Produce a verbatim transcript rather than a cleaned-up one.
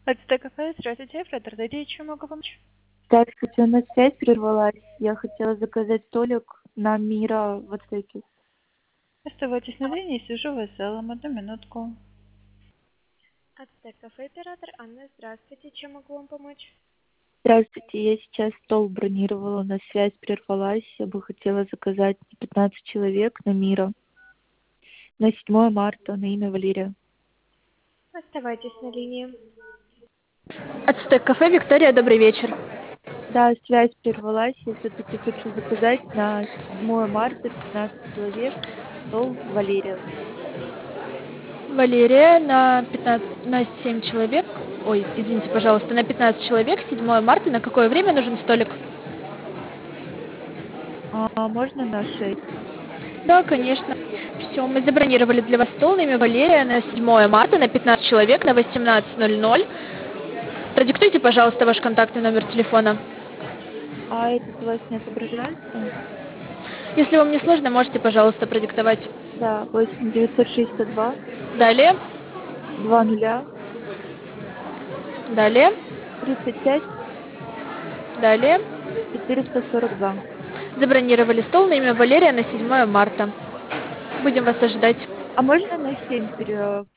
Это кафе, здравствуйте, Федор, дайте, чем могу помочь? Здравствуйте, у нас связь прервалась. Я хотела заказать столик на Мира в Ацтеке. Оставайтесь на линии, свяжу вас с залом, одну минутку. Ацтек кафе, оператор Анна, здравствуйте, чем могу вам помочь? Здравствуйте, я сейчас стол бронировала, у нас связь прервалась. Я бы хотела заказать пятнадцать человек на Мира. На седьмое марта, на имя Валерия. Оставайтесь на линии. Ацтек кафе, Виктория, добрый вечер. Да, связь прервалась. Я все-таки хочу заказать на седьмое марта пятнадцать человек. Стол Валерия. Валерия на пятнадцать, на семь человек. Ой, извините, пожалуйста, на пятнадцать человек, седьмое марта. На какое время нужен столик? А можно на шесть? Да, конечно. Все, мы забронировали для вас стол на имя Валерия на седьмое марта на пятнадцать человек на восемнадцать ноль ноль. Продиктуйте, пожалуйста, ваш контактный номер телефона. А этот у вас не отображается? Если вам не сложно, можете, пожалуйста, продиктовать. Да, восемь девятьсот шестьдесят два Далее, два нуля далее, тридцать пять далее. четыреста сорок два. Забронировали стол на имя Валерия на седьмое марта. Будем вас ожидать. А можно на семь пере